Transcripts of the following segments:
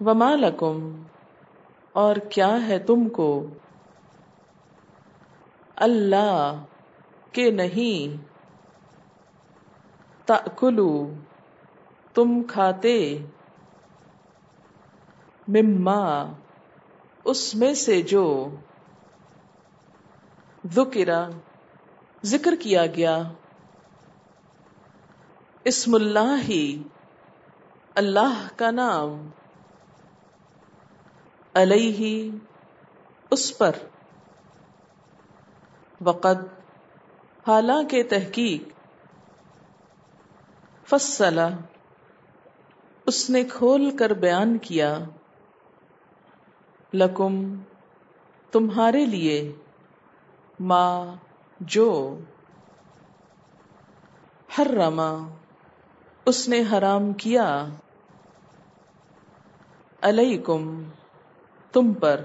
وما لکم، اور کیا ہے تم کو، اللہ کہ نہیں، تأکلو تم کھاتے، مما اس میں سے جو، ذکرا ذکر کیا گیا، اسم اللہ اللہ کا نام، علیہ اس پر، وقد حالانکہ تحقیق، فصل اس نے کھول کر بیان کیا، لکم تمہارے لیے، ما جو، حرما اس نے حرام کیا، علیکم تم پر،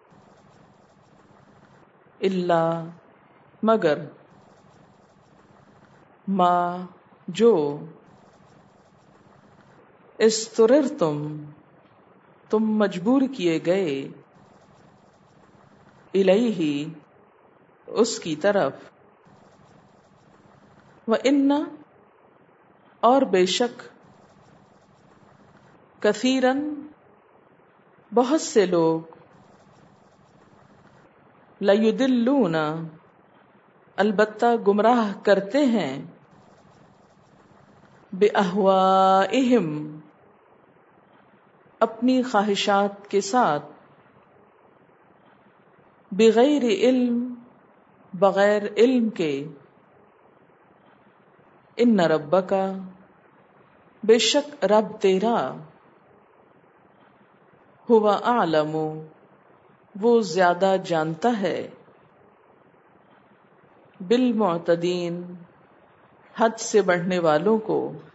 الا مگر، ما جو، استررتم تم مجبور کیے گئے، الیہ اس کی طرف، وَإِنَّ اور بے شک، کثیراً بہت سے لوگ، لَيُضِلُّونَ البتہ گمراہ کرتے ہیں، بِأَہْوَائِهِمْ اپنی خواہشات کے ساتھ، بغیر علم بغیر علم کے، ان ربک بے شک رب تیرا، هو اعلم وہ زیادہ جانتا ہے، بالمعتدین حد سے بڑھنے والوں کو،